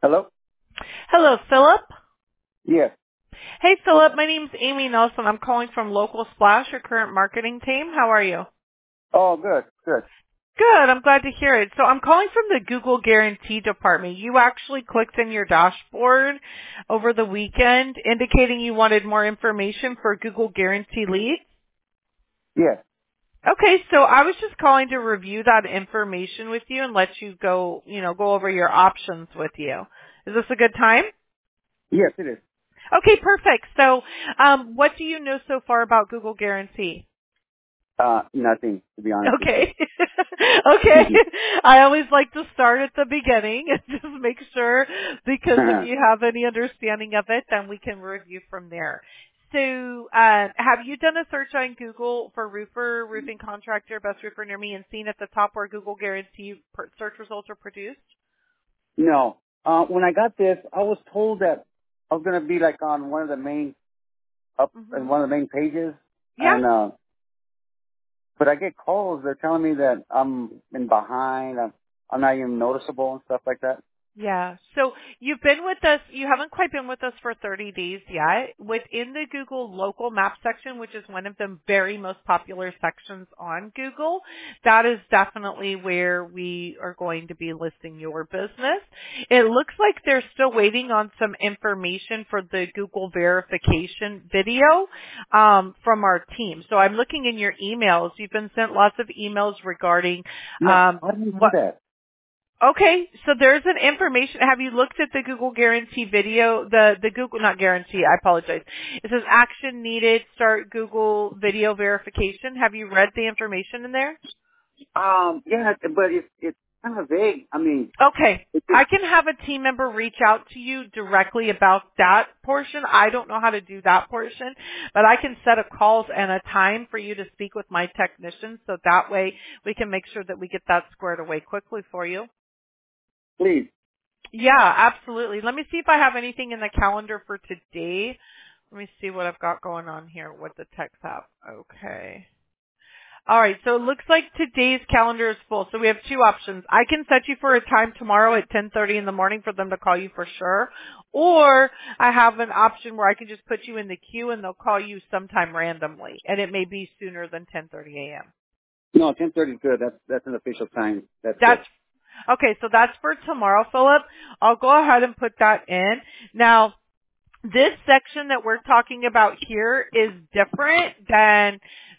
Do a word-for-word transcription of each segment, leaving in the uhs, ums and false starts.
Hello? Hello, Philip. Yes. Hey, Philip. My name's Amy Nelson. I'm calling from Local Splash, your current marketing team. How are you? Oh, good, good. Good. I'm glad to hear it. So I'm calling from the Google Guarantee Department. You actually clicked in your dashboard over the weekend indicating you wanted more information for Google Guarantee Lead. Yes. Okay, so I was just calling to review that information with you and let you go, you know, go over your options with you. Is this a good time? Yes, it is. Okay, perfect. So, um, what do you know so far about Google Guarantee? Uh, nothing, to be honest with you. Okay. Okay. I always like to start at the beginning and just make sure, because if you have any understanding of it, then we can review from there. So, uh, have you done a search on Google for roofer, roofing contractor, best roofer near me, and seen at the top where Google Guarantee per- search results are produced? No. Uh, when I got this, I was told that I was going to be like on one of the main, up in Mm-hmm. one of the main pages. Yeah. And, uh, but I get calls. They're telling me that I'm in behind. I'm, I'm not even noticeable and stuff like that. Yeah. So you've been with us, you haven't quite been with us for thirty days yet. Within the Google local map section, which is one of the very most popular sections on Google, that is definitely where we are going to be listing your business. It looks like they're still waiting on some information for the Google verification video um, from our team. So I'm looking in your emails. You've been sent lots of emails regarding Yeah. um, How do you do what that? Okay, so there's an information. Have you looked at the Google Guarantee video? The the Google, not guarantee, I apologize. It says action needed, start Google video verification. Have you read the information in there? Um, yeah, but it's, it's kind of vague. I mean, Okay. it's just, I can have a team member reach out to you directly about that portion. I don't know how to do that portion, but I can set a calls and a time for you to speak with my technician, so that way we can make sure that we get that squared away quickly for you. please. Yeah, absolutely. Let me see if I have anything in the calendar for today. Let me see what I've got going on here, what the techs have. Okay. All right, so it looks like today's calendar is full. So we have two options. I can set you for a time tomorrow at ten thirty in the morning for them to call you for sure. Or I have an option where I can just put you in the queue and they'll call you sometime randomly. And it may be sooner than ten thirty a.m. No, ten thirty is good. That's, that's an official time. That's good. That's Okay, so that's for tomorrow, Philip. I'll go ahead and put that in. Now, this section that we're talking about here is different than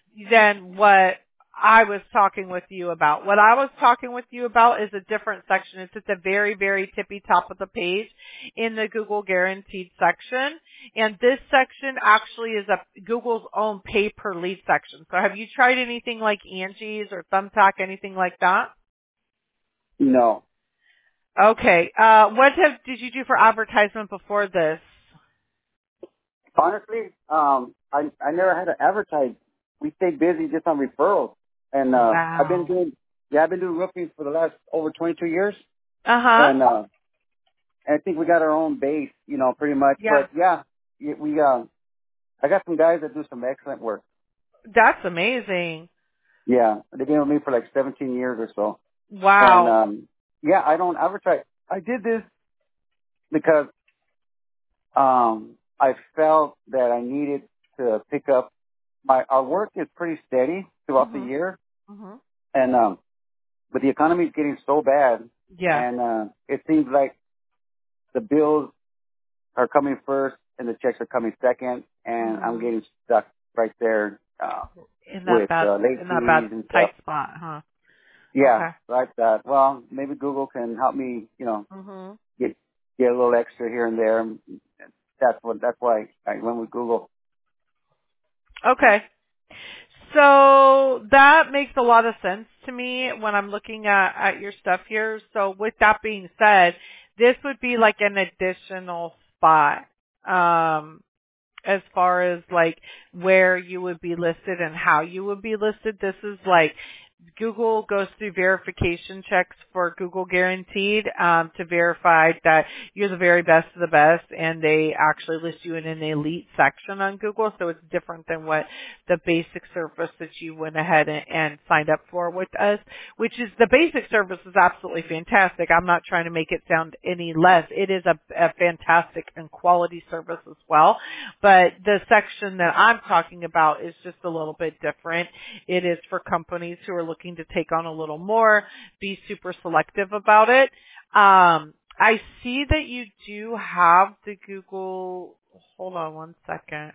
than what I was talking with you about. What I was talking with you about is a different section. It's at the very, very tippy top of the page in the Google Guaranteed section. And this section actually is a Google's own pay per lead section. So have you tried anything like Angie's or Thumbtack, anything like that? No. Okay. Uh, what have, did you do for advertisement before this? Honestly, um, I I never had to advertise. We stayed busy just on referrals, and uh, I've been Wow. doing yeah I've been doing roofing for the last over twenty-two years, Uh-huh. and uh, and I think we got our own base, you know, pretty much. Yeah. But yeah, y- we uh, I got some guys that do some excellent work. That's amazing. Yeah, they've been with me for like seventeen years or so, and Wow. um, yeah, I don't advertise. I did this because um, I felt that I needed to pick up my our work is pretty steady throughout the Mhm. year, Mhm. and um, but the economy is getting so bad, Yeah. and uh, it seems like the bills are coming first and the checks are coming second, and I'm Mhm. getting stuck right there uh, In that with bad uh, late in that bad fees and stuff. tight spot, huh? Yeah, Okay. like that. Well, maybe Google can help me, you know, Mhm. get get a little extra here and there. That's what. That's why I went with Google. Okay. So that makes a lot of sense to me when I'm looking at, at your stuff here. So with that being said, this would be like an additional spot. Um, as far as like where you would be listed and how you would be listed. This is like Google goes through verification checks for Google Guaranteed um, to verify that you're the very best of the best, and they actually list you in an elite section on Google, so it's different than what the basic service that you went ahead and, and signed up for with us, which is the basic service is absolutely fantastic. I'm not trying to make it sound any less. It is a, a fantastic and quality service as well, but the section that I'm talking about is just a little bit different. It is for companies who are looking to take on a little more, be super selective about it. Um, I see that you do have the Google, hold on one second.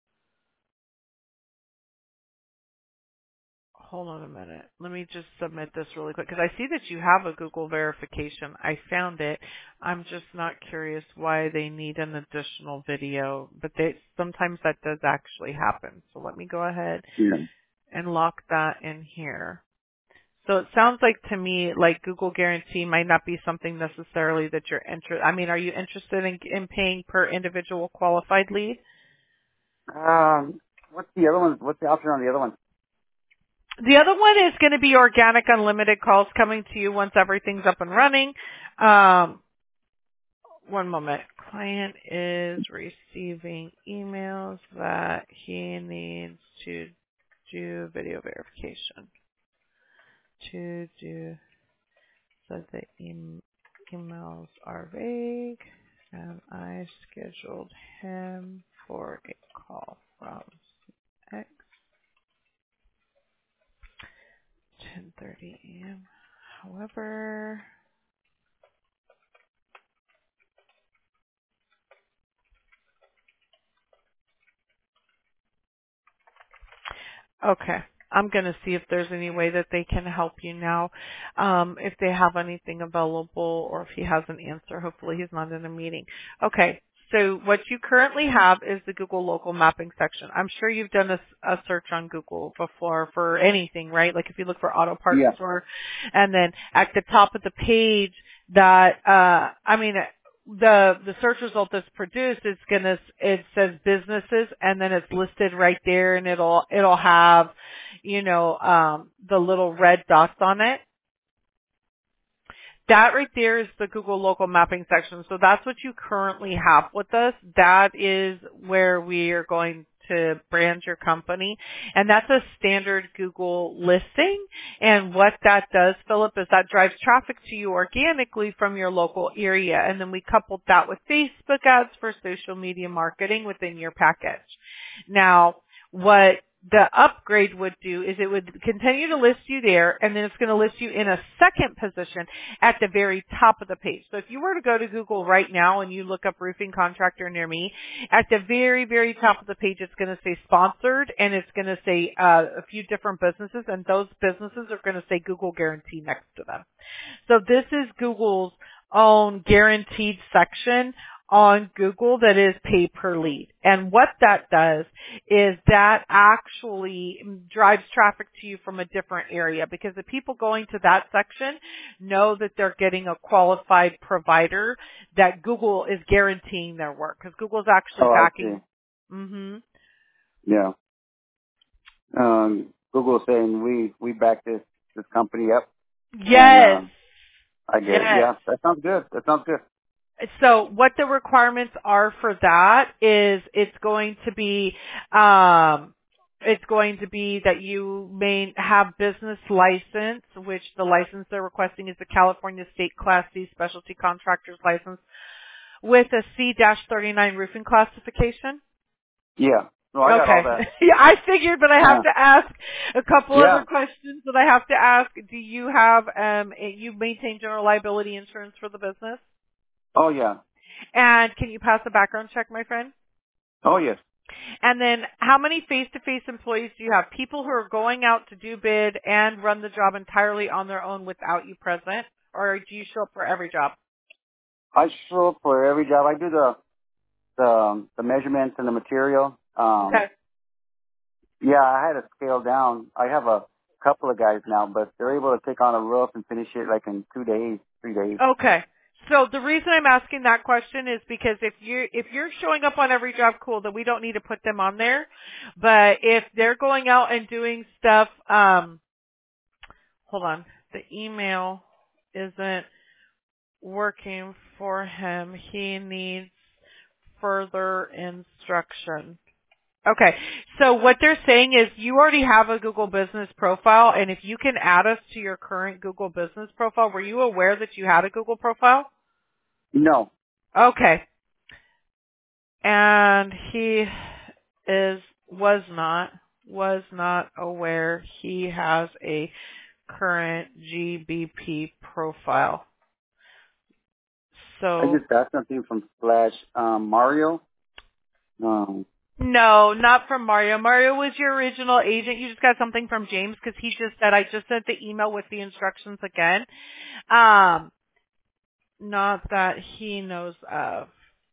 Hold on a minute. Let me just submit this really quick because I see that you have a Google verification. I found it. I'm just not curious why they need an additional video, but they, sometimes that does actually happen. So let me go ahead Yeah. and lock that in here. So it sounds like to me like Google Guarantee might not be something necessarily that you're interested. I mean, are you interested in, in paying per individual qualified lead? Um, what's the other one? What's the option on the other one? The other one is going to be organic unlimited calls coming to you once everything's up and running. Um, one moment. Client is receiving emails that he needs to do video verification. To do so the em- emails are vague, and I scheduled him for a call from X ten thirty a.m. However, okay. I'm going to see if there's any way that they can help you now, um, if they have anything available or if he has an answer. Hopefully he's not in a meeting. Okay. So what you currently have is the Google local mapping section. I'm sure you've done a, a search on Google before for anything, right? Like if you look for auto parts Yeah. store, and then at the top of the page that, uh, I mean, the the search result that's produced is gonna it says businesses and then it's listed right there and it'll it'll have, you know, um the little red dots on it. That right there is the Google local mapping section. So that's what you currently have with us. That is where we are going to brand your company. And that's a standard Google listing. And what that does, Philip, is that drives traffic to you organically from your local area. And then we coupled that with Facebook ads for social media marketing within your package. Now, what the upgrade would do is it would continue to list you there, and then it's going to list you in a second position at the very top of the page. So if you were to go to Google right now and you look up roofing contractor near me, at the very, very top of the page it's going to say sponsored, and it's going to say uh, a few different businesses, and those businesses are going to say Google Guarantee next to them. So this is Google's own guaranteed section on Google that is pay per lead. And what that does is that actually drives traffic to you from a different area because the people going to that section know that they're getting a qualified provider that Google is guaranteeing their work because Google's actually Oh, I backing. see. Mhm. Yeah. Um, Google saying we we back this this company up, and Yes. um, I get it. Yes. Yeah, that sounds good. That sounds good. So what the requirements are for that is it's going to be, um, it's going to be that you may have business license, which the license they're requesting is the California State Class C Specialty Contractor's License with a C thirty-nine roofing classification. Yeah. No, I got all Okay. that. Yeah, I figured, but I have Yeah. to ask a couple Yeah. other questions that I have to ask. Do you have, um, you maintain general liability insurance for the business? Oh yeah. And can you pass a background check, my friend? Oh yes. And then how many face-to-face employees do you have? People who are going out to do bid and run the job entirely on their own without you present? Or do you show up for every job? I show up for every job. I do the the um, the measurements and the material. Um, Okay. yeah, I had to scale down. I have a couple of guys now, but they're able to take on a roof and finish it like in two days, three days. Okay. So the reason I'm asking that question is because if you if you're showing up on every job, cool, then we don't need to put them on there. But if they're going out and doing stuff, um, hold on. The email isn't working for him. He needs further instruction. Okay, so what they're saying is you already have a Google Business profile, and if you can add us to your current Google Business profile, were you aware that you had a Google profile? No. Okay. And he is, was not, was not aware he has a current G B P profile. So I just got something from Slash um, Mario. Um, no, not from Mario. Mario was your original agent. You just got something from James because he just said, I just sent the email with the instructions again. Um, not that he knows of.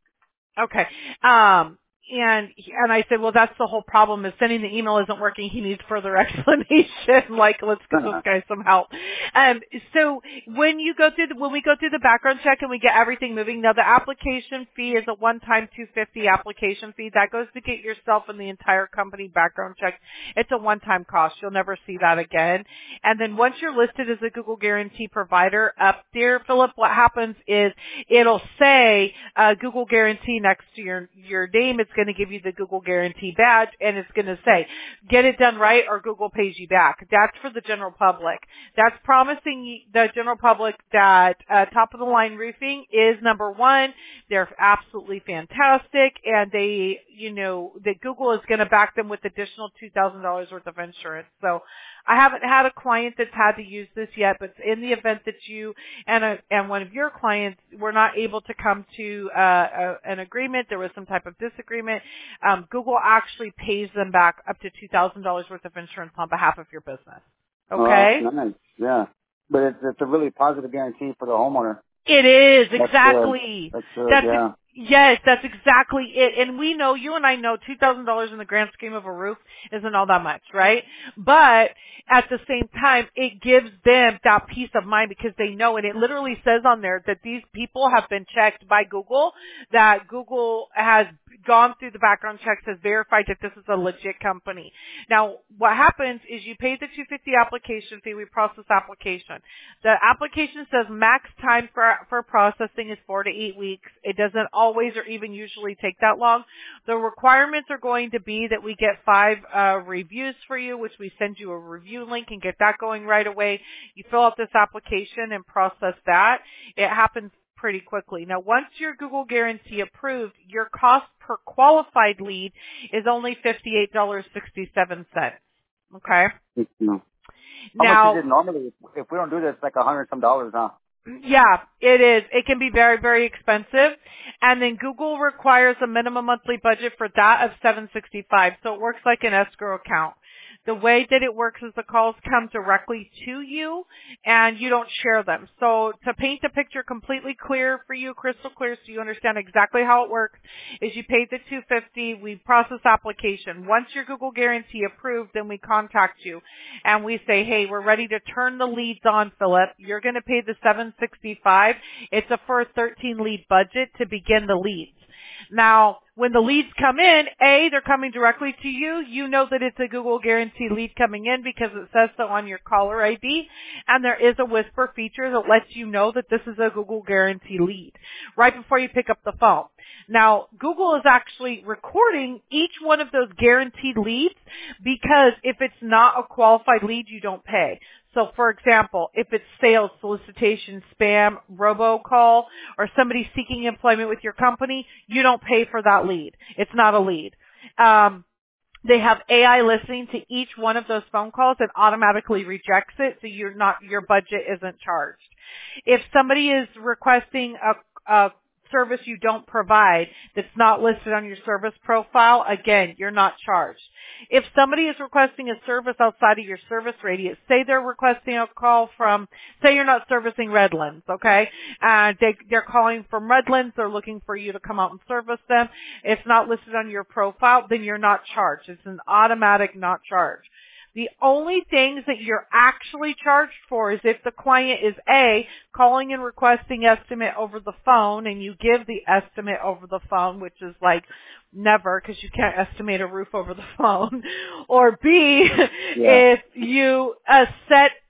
Okay. Um, and, and I said, well, that's the whole problem is sending the email isn't working. He needs further explanation. Like, let's give this guy some help. Um, so when you go through the, when we go through the background check and we get everything moving, now the application fee is a one-time two hundred fifty dollars application fee. That goes to get yourself and the entire company background checked. It's a one-time cost. You'll never see that again. And then once you're listed as a Google Guarantee provider up there, Philip, what happens is it'll say uh, Google Guarantee next to your, your name. It's going to give you the Google Guarantee badge, and it's going to say, get it done right or Google pays you back. That's for the general public. That's promising the general public that uh, top-of-the-line roofing is number one. They're absolutely fantastic, and they, you know, that Google is going to back them with additional two thousand dollars worth of insurance. So I haven't had a client that's had to use this yet, but in the event that you and a, and one of your clients were not able to come to uh, a, an agreement, there was some type of disagreement, um, Google actually pays them back up to two thousand dollars worth of insurance on behalf of your business. Okay? Oh, nice. Yeah. But it's, it's a really positive guarantee for the homeowner. It is, That's exactly. good. That's good, That's yeah. Yes, that's exactly it. And we know, you and I know two thousand dollars in the grand scheme of a roof isn't all that much, right? But at the same time, it gives them that peace of mind because they know, and it literally says on there that these people have been checked by Google, that Google has gone through the background checks, has verified that this is a legit company. Now, what happens is you pay the two hundred fifty dollars application fee, we process application. The application says max time for, for processing is four to eight weeks. It doesn't always or even usually take that long. The requirements are going to be that we get five uh, reviews for you, which we send you a review link and get that going right away. You fill out this application and process that. It happens pretty quickly. Now, once your Google Guarantee approved, your cost per qualified lead is only fifty-eight dollars and sixty-seven cents. Okay? No. Now, How much is it normally? If we don't do this, it's like a hundred some dollars, huh? Yeah, it is. It can be very, very expensive. And then Google requires a minimum monthly budget for that of seven hundred sixty-five dollars. So it works like an escrow account. The way that it works is the calls come directly to you and you don't share them. So to paint the picture completely clear for you, crystal clear, so you understand exactly how it works, is you pay the two hundred fifty dollars, we process application. Once your Google Guarantee approved, then we contact you and we say, hey, we're ready to turn the leads on, Philip. You're going to pay the seven hundred sixty-five dollars. It's a for a thirteen lead budget to begin the leads. Now, when the leads come in, A, they're coming directly to you. You know that it's a Google Guarantee lead coming in because it says so on your caller I D. And there is a whisper feature that lets you know that this is a Google Guarantee lead right before you pick up the phone. Now, Google is actually recording each one of those guaranteed leads because if it's not a qualified lead, you don't pay. So, for example, if it's sales, solicitation, spam, robocall, or somebody seeking employment with your company, you don't pay for that lead. It's not a lead. Um, they have A I listening to each one of those phone calls and automatically rejects it, so you're not, your budget isn't charged. If somebody is requesting a, a service you don't provide that's not listed on your service profile, again, you're not charged. If somebody is requesting a service outside of your service radius, say they're requesting a call from, say you're not servicing Redlands, okay? Uh, they, they're calling from Redlands, they're looking for you to come out and service them. It's not listed on your profile, then you're not charged. It's an automatic not charged. The only things that you're actually charged for is if the client is A, calling and requesting estimate over the phone and you give the estimate over the phone, which is like never because you can't estimate a roof over the phone, or B, yeah. if you uh, set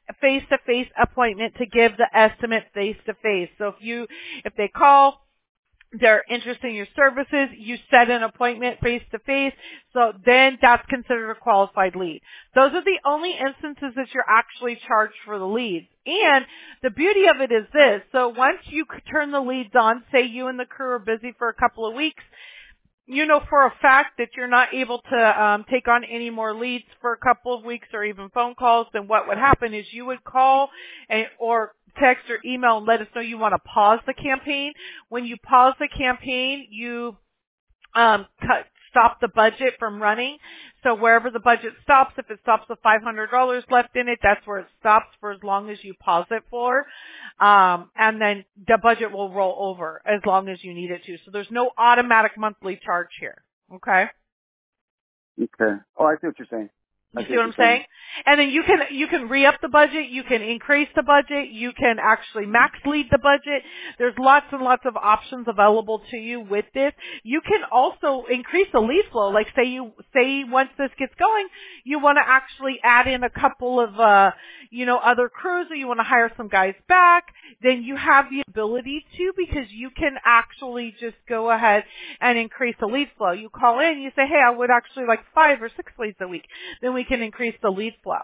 face-to-face appointment to give the estimate face-to-face. So if you, if they call, they're interested in your services, you set an appointment face-to-face, so then that's considered a qualified lead. Those are the only instances that you're actually charged for the leads. And the beauty of it is this, so once you turn the leads on, say you and the crew are busy for a couple of weeks, you know for a fact that you're not able to um, take on any more leads for a couple of weeks or even phone calls, then what would happen is you would call and, or text or email and let us know you want to pause the campaign. When you pause the campaign, you um, cut, stop the budget from running. So wherever the budget stops, if it stops with five hundred dollars left in it, that's where it stops for as long as you pause it for. Um, and then the budget will roll over as long as you need it to. So there's no automatic monthly charge here. Okay? Okay. Oh, I see what you're saying. I You see what I'm saying? saying? And then you can you can re-up the budget, you can increase the budget, you can actually max lead the budget. There's lots and lots of options available to you with this. You can also increase the lead flow. Like say you say once this gets going, you want to actually add in a couple of uh you know other crews, or you want to hire some guys back, then you have the ability to, because you can actually just go ahead and increase the lead flow. You call in, you say, "Hey, I would actually like five or six leads a week." Then we can increase the lead flow.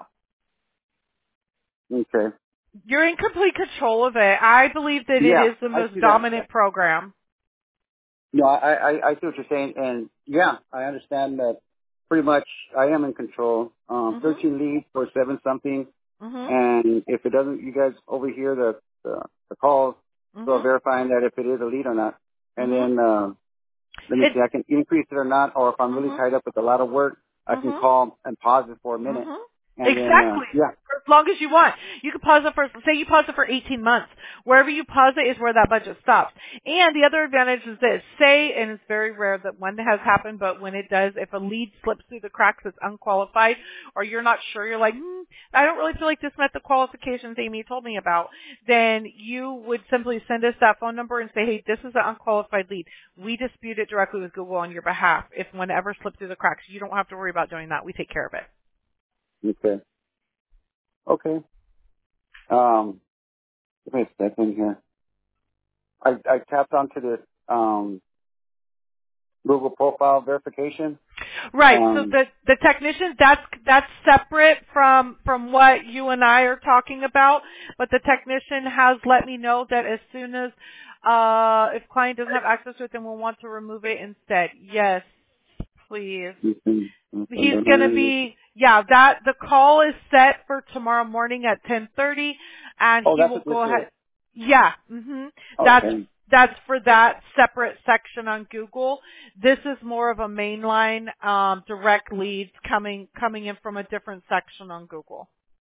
Okay. You're in complete control of it. I believe that Yeah, it is the I most see dominant that. program. No, I, I, I see what you're saying, and yeah, I understand that pretty much I am in control. Um, Mhm. thirteen leads for seven something, Mhm. and if it doesn't, you guys overhear the, the, the calls, so Mhm. verifying that if it is a lead or not. And Mhm. then, uh, let me It. see, I can increase it or not, or if I'm really Mhm. tied up with a lot of work, I can Mhm. call and pause it for a minute. Mhm. And then, uh, Exactly. yeah, For as long as you want. You can pause it for, say you pause it for eighteen months. Wherever you pause it is where that budget stops. And the other advantage is this. Say, and it's very rare that when it has happened, but when it does, if a lead slips through the cracks that's unqualified, or you're not sure, you're like, hmm, I don't really feel like this met the qualifications Amy told me about, then you would simply send us that phone number and say, hey, this is an unqualified lead. We dispute it directly with Google on your behalf. If whenever slipped through the cracks, you don't have to worry about doing that. We take care of it. okay, okay. Um, give me a second here. I, I tapped onto this, um, Google profile verification. Right. So Um, the the technician, that's that's separate from from what you and I are talking about. But the technician has let me know that as soon as uh if client doesn't have access to it, then we'll want to remove it instead. Yes, please. you can, He's going to be, yeah, that, the call is set for tomorrow morning at ten thirty, and oh, he that's will what this go is. ahead. Yeah, mhm. That's, Okay. that's for that separate section on Google. This is more of a mainline, um, direct leads coming, coming in from a different section on Google.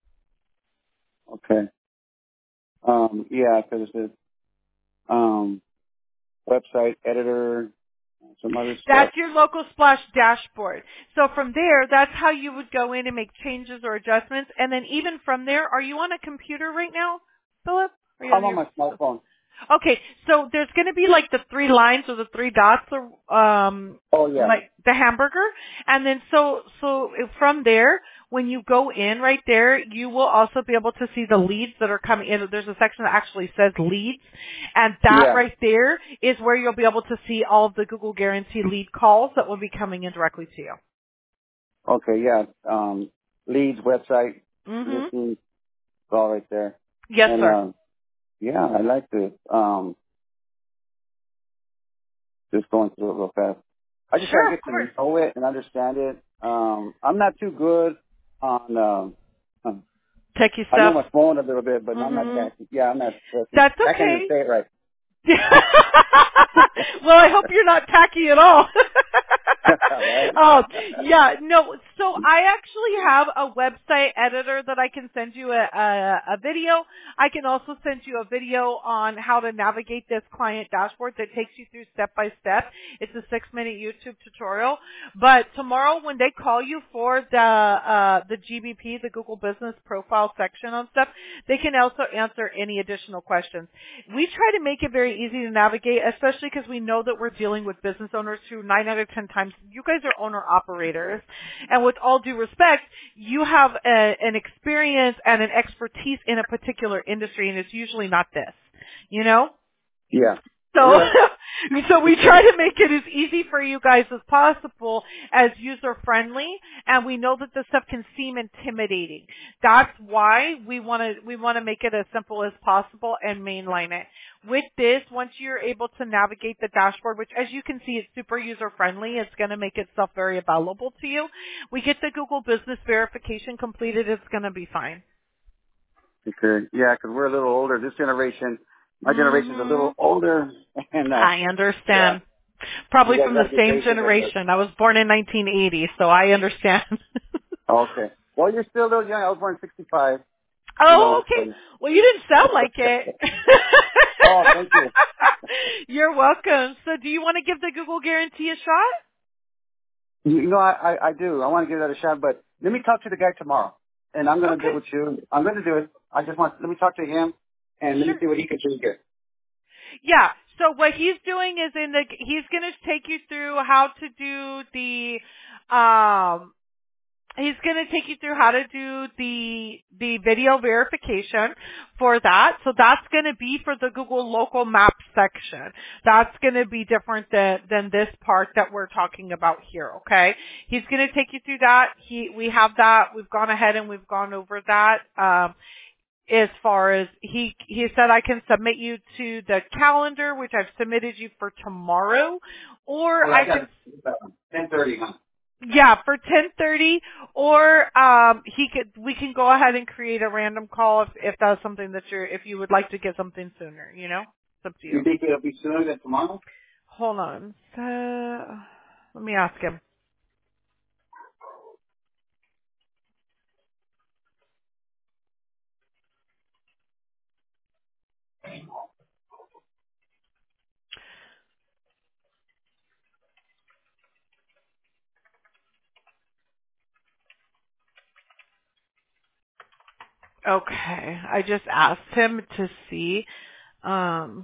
Okay. Um, yeah, because it's um, website editor, some other stuff. That's your local splash dashboard. So from there, that's how you would go in and make changes or adjustments. And then even from there, are you on a computer right now, Philip? Are you I'm on on your my smartphone. Okay, so there's going to be like the three lines or the three dots, or um, Oh, yeah. like the hamburger, and then so so from there, when you go in right there, you will also be able to see the leads that are coming in. There's a section that actually says leads, and that Yeah. right there is where you'll be able to see all of the Google Guarantee lead calls that will be coming in directly to you. Okay, yeah. Um, leads, website, Mm-hmm. listings, it's all right there. Yes, And, sir. um, yeah, I like this. Um, just going through it real fast. I just got Sure, to of get to course. know it and understand it. Um, I'm not too good on, um, um, Techie I know stuff. my phone a little bit, but I'm not Mm-hmm. tacky. Yeah, I'm not tacky. That's I can't even okay. say it right. Well, I hope you're not tacky at all. Right? Oh, yeah, no, so I actually have a website editor that I can send you a, a, a video. I can also send you a video on how to navigate this client dashboard that takes you through step by step. It's a six minute YouTube tutorial. But tomorrow when they call you for the, uh, the G B P, the Google Business Profile section on stuff, they can also answer any additional questions. We try to make it very easy to navigate, especially because we know that we're dealing with business owners who nine out of ten times you guys are owner operators, and with all due respect, you have a, an experience and an expertise in a particular industry, and it's usually not this, you know? Yeah. So, You're right. so we try to make it as easy for you guys as possible, as user friendly, and we know that this stuff can seem intimidating. That's why we want to we want to make it as simple as possible and mainline it. With this, once you're able to navigate the dashboard, which as you can see is super user friendly, it's going to make itself very available to you. We get the Google Business verification completed, it's going to be fine. Okay. Yeah, because we're a little older. This generation, my generation's a Mm-hmm. little older, and uh, I yeah, understand. you Probably guys from the gotta be same patient with us. generation. I was born in nineteen eighty, so I understand. Okay. Well, you're still a little young. I was born in sixty-five. You Oh, know. okay. So. Well, you didn't sound like it. Oh, thank you. You're welcome. So do you want to give the Google guarantee a shot? You you know, I, I, I do. I want to give that a shot, but let me talk to the guy tomorrow, and I'm going to do Okay. it with you. I'm going to do it. I just want, let me talk to him, and let me Sure. see what he can do here. Yeah. So what he's doing is in the, he's going to take you through how to do the, um, he's going to take you through how to do the the video verification for that. So that's going to be for the Google Local Maps section. That's going to be different than than this part that we're talking about here. Okay, he's going to take you through that. He we have that. We've gone ahead and we've gone over that. Um, as far as he he said, I can submit you to the calendar, which I've submitted you for tomorrow, or Oh, I I can. got ten thirty, huh? Yeah, for ten thirty, or um, he could. We can go ahead and create a random call if if that's something that you're. If you would like to get something sooner, you know, it's up to You you. think it'll be sooner than tomorrow? Hold on. Uh, let me ask him. Okay, I just asked him to see. Um,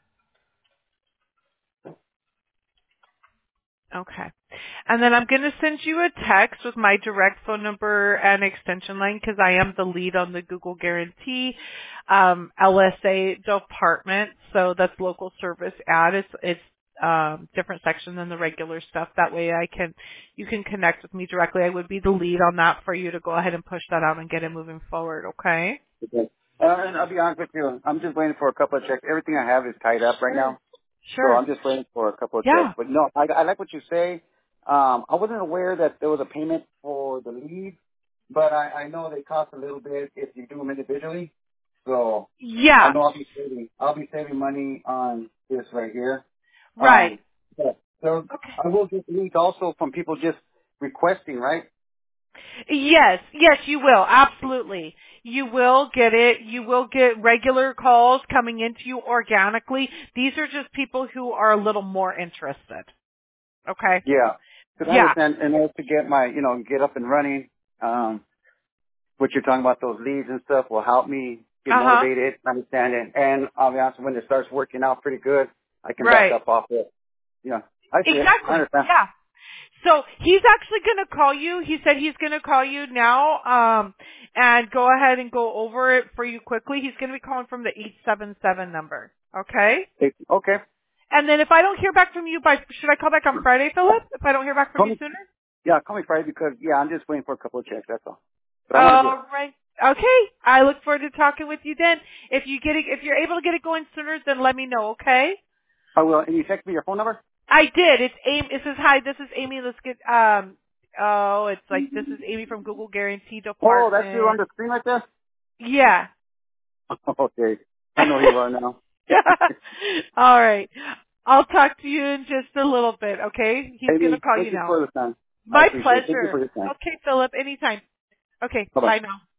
Okay. And then I'm going to send you a text with my direct phone number and extension line because I am the lead on the Google Guarantee um, L S A department. So that's local service ad. It's, it's um, different section than the regular stuff. That way I can, you can connect with me directly. I would be the lead on that for you to go ahead and push that out and get it moving forward. Okay? Okay. Uh, and I'll be honest with you. I'm just waiting for a couple of checks. Everything I have is tied up right Sure. now. So Sure. I'm just waiting for a couple of checks. Yeah. But no, I, I like what you say. Um, I wasn't aware that there was a payment for the lead, but I, I know they cost a little bit if you do them individually. So I Yeah. know I'll be saving, I'll be saving money on this right here. Right. Um, but so Okay. I will get leads also from people just requesting, right? Yes, yes, you will. Absolutely. You will get it. You will get regular calls coming into you organically. These are just people who are a little more interested. Okay? Yeah. Because I Yeah. understand in order to get my, you know, get up and running, um, what you're talking about, those leads and stuff will help me get Uh-huh. motivated, understand it. And I'll be honest, when it starts working out pretty good, I can back Right. up off it. Yeah. I see it. I Exactly. understand. Yeah. So he's actually going to call you. He said he's going to call you now um, and go ahead and go over it for you quickly. He's going to be calling from the eight seven seven number. Okay? It, okay. And then if I don't hear back from you by, should I call back on Friday, Philip? If I don't hear back from Call you me, sooner? yeah, call me Friday because, yeah, I'm just waiting for a couple of checks, that's all. But I want to do it. All right. Okay. I look forward to talking with you then. If you get it, if you're able to get it going sooner, then let me know. Okay. I will. And you text me your phone number? I did. It's Amy. It says hi. This is Amy. Let's get. Um. Oh, it's like this is Amy from Google Guarantee Oh, that's you on Department. the screen right there? Yeah. Okay. I know who you are now. All right. I'll talk to you in just a little bit. Okay. He's gonna Amy, call you thank you now. for the time. I My appreciate it. Thank you for pleasure. your time. Okay, Philip. Anytime. Okay. Bye-bye. Bye now.